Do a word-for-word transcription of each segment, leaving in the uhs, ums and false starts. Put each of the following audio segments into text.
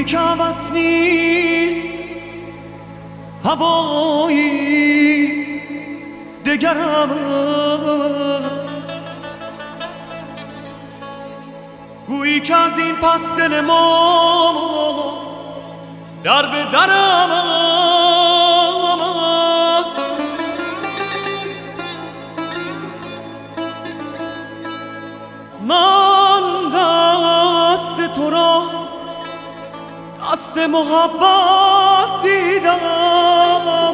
که عوض نیست هوایی دگر است، گویی که از این پس دل ما در به درم است. من دست تو را دست محبت دیدم،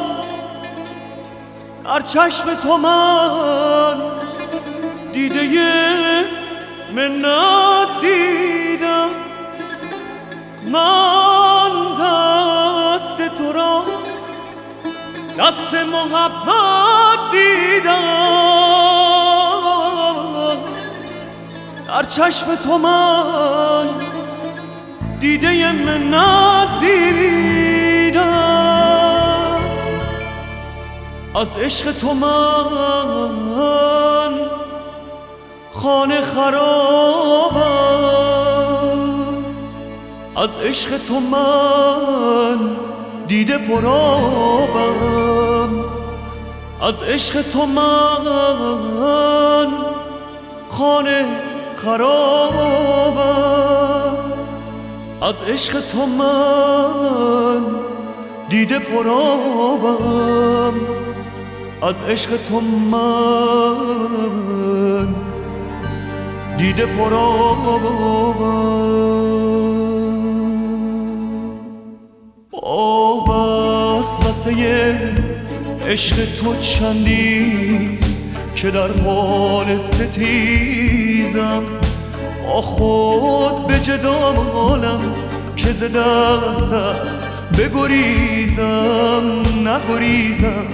در چشم تو من دیده منت دیدم. من دست تو را دست محبت دیدم، در چشم تو من دیده منت دیدم. از عشق تو من خانه خرابم، از عشق تو من دیده پرآبم، از عشق تو من خانه خرابم، از عشق تو من دیده پرآبم، از عشق تو من دیده پرآبم. با وسوسه عشق تو چندیست که در حال ستیزم، با خود به جدالم که ز دستت بگریزم، نگریزم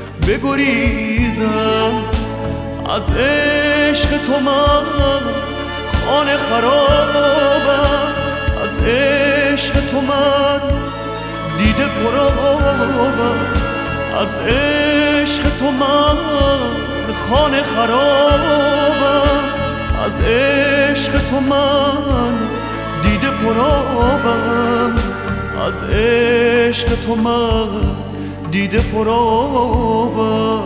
بگریزم. از عشق تو من خانه خرابم، از عشق تو من دیده پرآبم، از عشق تو من خانه خرابم، از عشق تو من دیده پرآبم، از عشق تو من دیده پرآبم.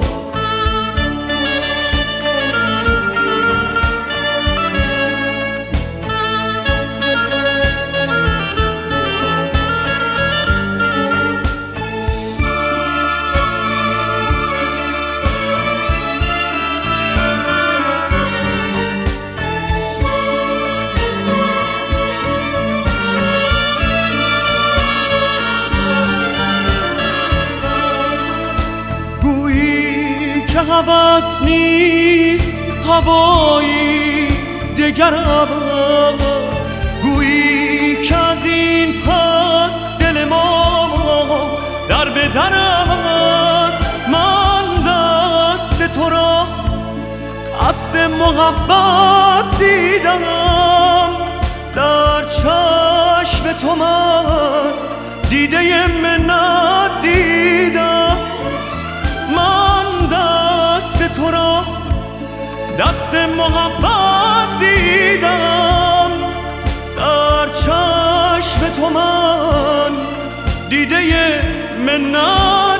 که هوس نیست هوایی دگر است، گویی که از این پس دل ما در به درم است. من دست تو را دست محبت دیدم، در چشم تو من دیده منت دیدم. من دست تو را دست محبت دیدم، در چشم تو من دیده منت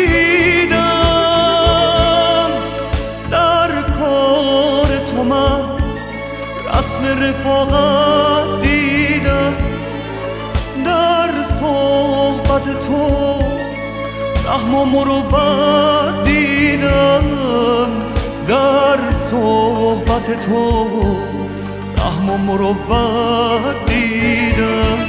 دیدم. در کار تو من رسم رفاقت دیدم، در صحبت تو رحم و مروت دیدم، در صحبت تو رحم و مروت دیدم.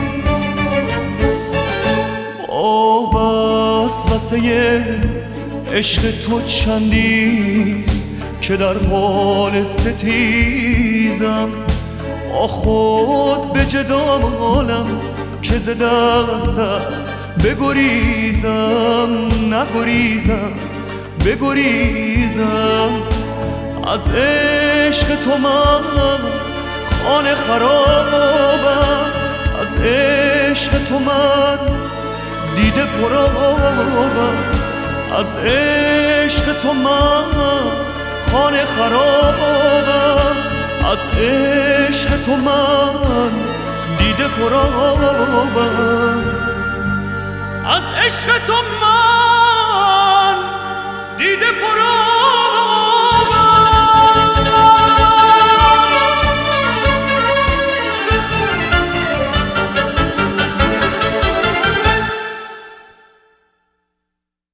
با وسوسه عشق تو چندیست که در حال ستیزم، با خود به جدالم که ز دستت بگریزم، نگریزم بگریزم. از عشق تو من خانه خرابم، از عشق تو من دیده پرآبم، از عشق تو من خانه خرابم، از عشق تو من دیده دیده پرابم از عشق تو من